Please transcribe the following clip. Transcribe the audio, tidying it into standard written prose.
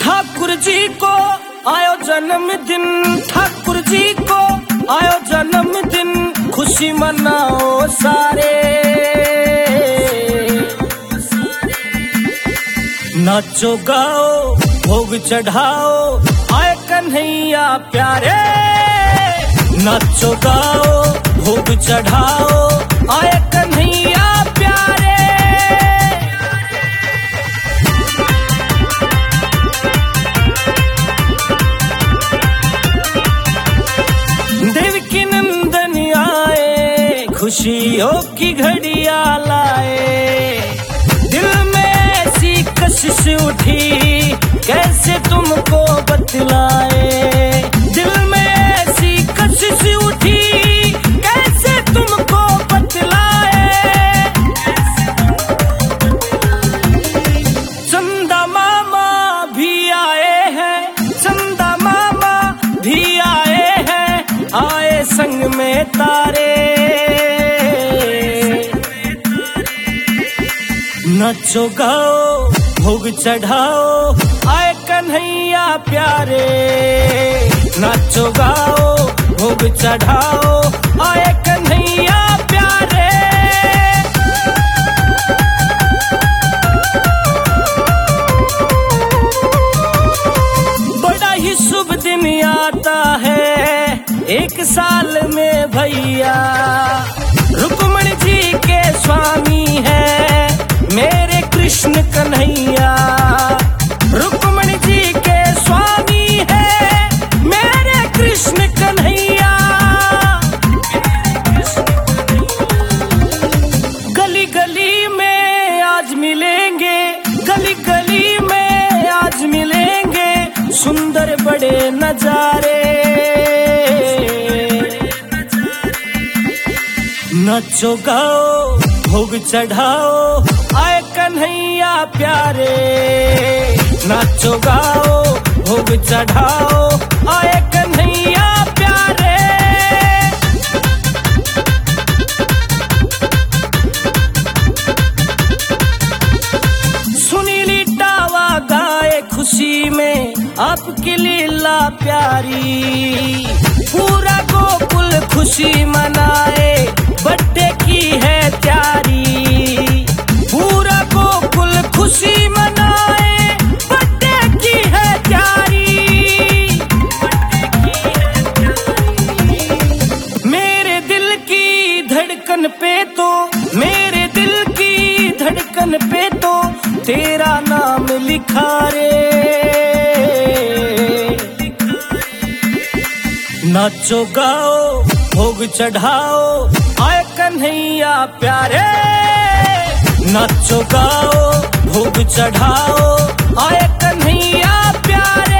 ठाकुर जी को आयो जन्मदिन, ठाकुर जी को आयो जन्मदिन, खुशी मनाओ सारे। नाचो गाओ भोग चढ़ाओ आए कन्हैया प्यारे। नाचो गाओ भोग चढ़ाओ आए कन्हैया प्यारे। देवकी नंदन आए खुशियों की घड़िया लाए। दिल में ऐसी कशिश उठी कैसे तुमको बतलाए। दिल में ऐसी कशिश उठी कैसे तुमको बतलाए। चंदा मामा भी आए हैं, चंदा मामा भी आए हैं, आए संग में तारे। नाचो गाओ भोग चढ़ाओ आए कन्हैया प्यारे। नाचो गाओ भोग चढ़ाओ आए कन्हैया प्यारे। बड़ा ही शुभ दिन आता है एक साल में भैया। रुक्मणी जी के स्वामी है मेरे कृष्ण कन्हैया। रुक्मणी जी के स्वामी है मेरे कृष्ण कन्हैया। गली गली में आज मिलेंगे, गली गली में आज मिलेंगे सुंदर बड़े नजारे। नाचो गाओ भोग चढ़ाओ आए कन्हैया प्यारे। नाचो गाओ भोग चढ़ाओ आए कन्हैया प्यारे। सुनीली टावा गाए खुशी में आपकी लीला प्यारी। पूरा गोकुल खुशी मनाए बर्थडे की है तैयारी। पूरा गोकुल खुशी मनाए बर्थडे की है तैयारी। मेरे दिल की धड़कन पे तो, मेरे दिल की धड़कन पे तो तेरा नाम लिखा रे। नाचो गाओ भोग चढ़ाओ आए कन्हैया प्यारे। नाचो गाओ भोग चढ़ाओ आए कन्हैया प्यारे।